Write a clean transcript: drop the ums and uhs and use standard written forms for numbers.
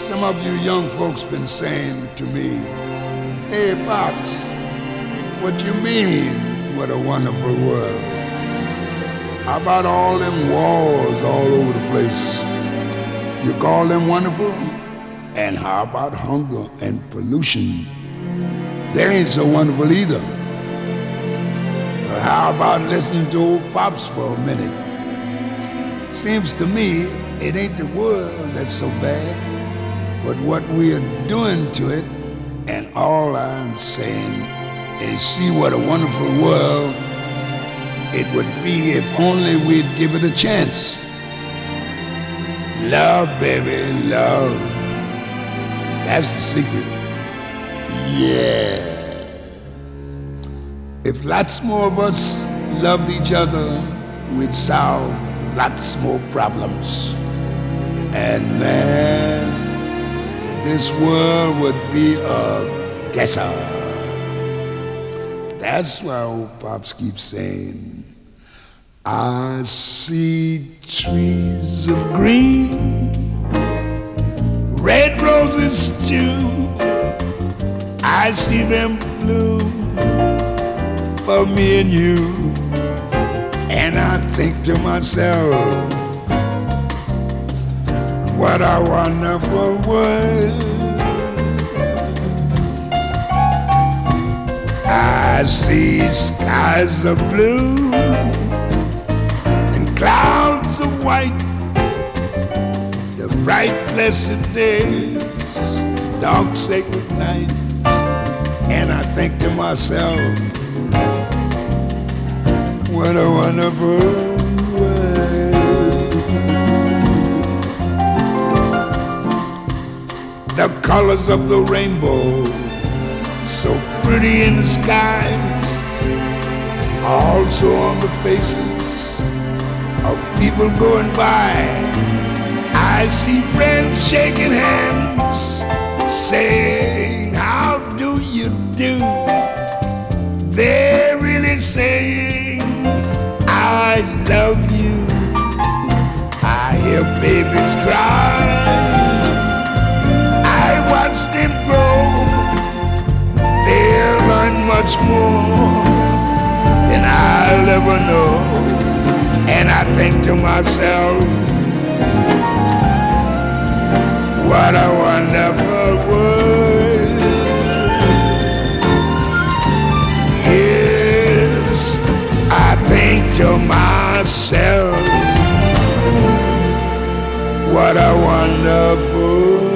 Some of you young folks been saying to me, "Hey, Pops, what you mean, what a wonderful world? How about all them wars all over the place? You call them wonderful? And how about hunger and pollution? They ain't so wonderful either. But how about listening to old Pops for a minute? Seems to me it ain't the world that's so bad, but what we are doing to it. And all I'm saying is see what a wonderful world it would be if only we'd give it a chance. Love, baby, love. That's the secret. Yeah. If lots more of us loved each other, we'd solve lots more problems. And man, this world would be a guesser. That's why old Pops keeps saying, I see trees of green, red roses too. I see them bloom for me and you. And I think to myself, what a wonderful world. I see skies of blue and clouds of white, the bright blessed days, dark sacred night. And I think to myself, what a wonderful world. The colors of the rainbow, so pretty in the sky, also on the faces of people going by. I see friends shaking hands, saying, how do you do? They're really saying, I love you. I hear babies cry, I watch them grow. They'll learn much more than I'll ever know. And I think to myself, what a wonderful world. Yes, I think to myself, what a wonderful